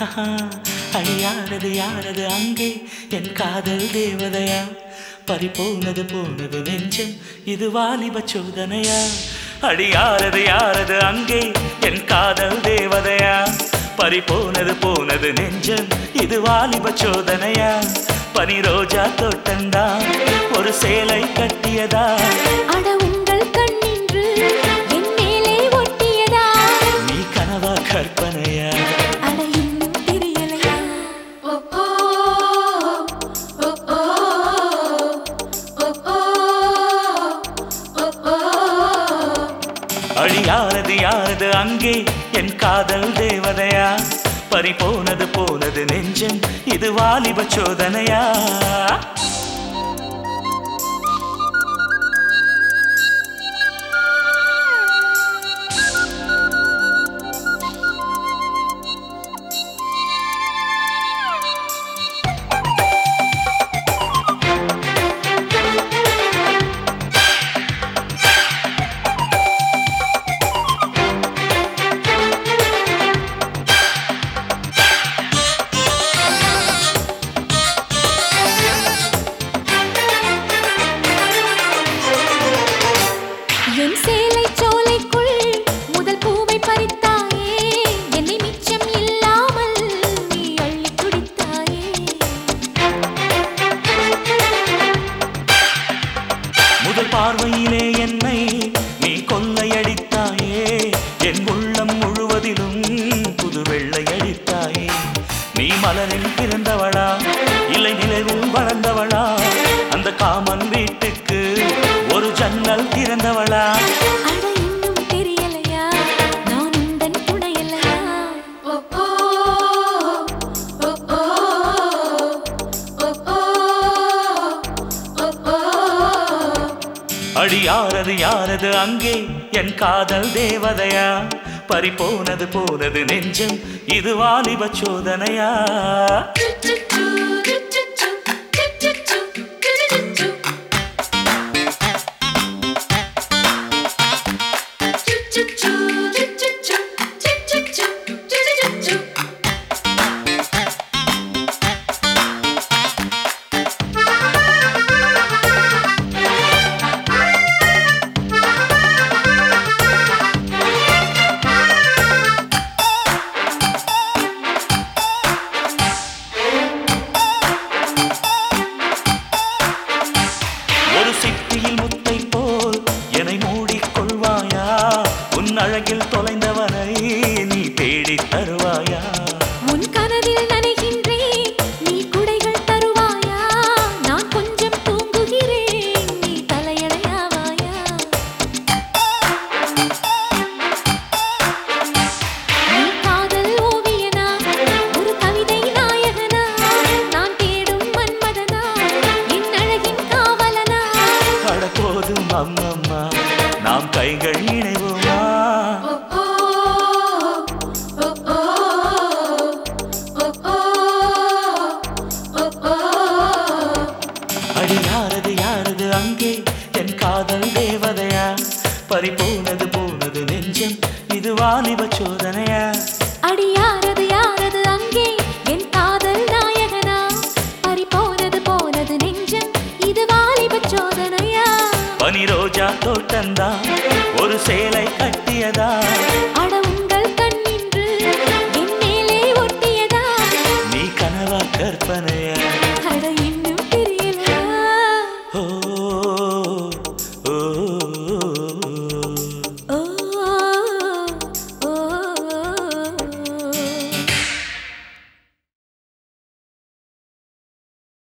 அழியாரது யாரது அங்கே என் காதல் தேவதையா பறிபோனது போனது நெஞ்சம் இது வாலிப சோதனையா அடியாரது யாரது அங்கே என் காதல் தேவதையா பறிபோனது போனது நெஞ்சம் இது வாலிப சோதனையா பனி ரோஜா தோட்டந்தா ஒரு சேலை கட்டியதா அட உங்கள் கண்ணின்று என் மேலே ஒட்டியதா நீ கனவா கற்பனையா அட இன்னும் தெரியலையா ஓ ஓ ஓ ஓ ஓ ஓ ஓ அழியாரது யாரது அங்கே என் காதல் தேவதையா பறிபோனது போனது நெஞ்சம் இது வாலிப சோதனையா என் சேலை சோலைக்குள் முதல் பூவை பறித்தாயே என்னை மிச்சம் இல்லாமல் நீ அள்ளி குடித்தாயே முதல் பார்வையிலே என்னை நீ கொள்ளையடித்தாயே என் உள்ளம் முழுவதிலும் புது வெள்ளையடித்தாயே நீ மலரில் பிறந்தவளா இல்லை நிலவில் வளர்ந்தவளா அந்த காமன் வீட்டுக்கு ஒரு ஜன்னல் திறந்தவளா அட இன்னும் தெரியலையா நான் உந்தன் துணையல்லையா ஓ ஓ ஓ ஓ ஓ ஓ ஓ அடியாரது யாரது அங்கே என் காதல் தேவதையா பறிபோனது போனது நெஞ்சம் இது வாலிப சோதனையா ஒரு சிட்டியில் முத்தை போல் என்னை மூடிக்கொள்வாயா உன் அழகில் தொலைந்தவனை நீ தேடி தருவாயா உன் கனவில் நனைகின்றேன் நீ குடைகள் தருவாயா நான் கொஞ்சம் தூங்குகிறேன் நீ தலையணையாவாயா நீ காதல் ஓவியனா ஒரு கவிதை நாயகனா நான் தேடும் மன்மதனா என் அழகின் காவலனா அட போதும் அம்மம்மா நாம் கைகள் இணைவோமா ஓ ஓ ஓ ஓ ஓ ஓ அடியாரது யாரது அங்கே என் காதல் தேவதையா பறிபோனது போனது நெஞ்சம் இது வாலிப சோதனையா அடியாரது யாரது அங்கே என் காதல் நாயகனா பறிபோனது போனது நெஞ்சம் இது வாலிப சோதனையா பனி ரோஜா தோட்டந்தா ஒரு சேலை கட்டியதா அட உங்கள் கண்ணின்று என் மேலே ஒட்டியதா நீ கனவா கற்பனையா அட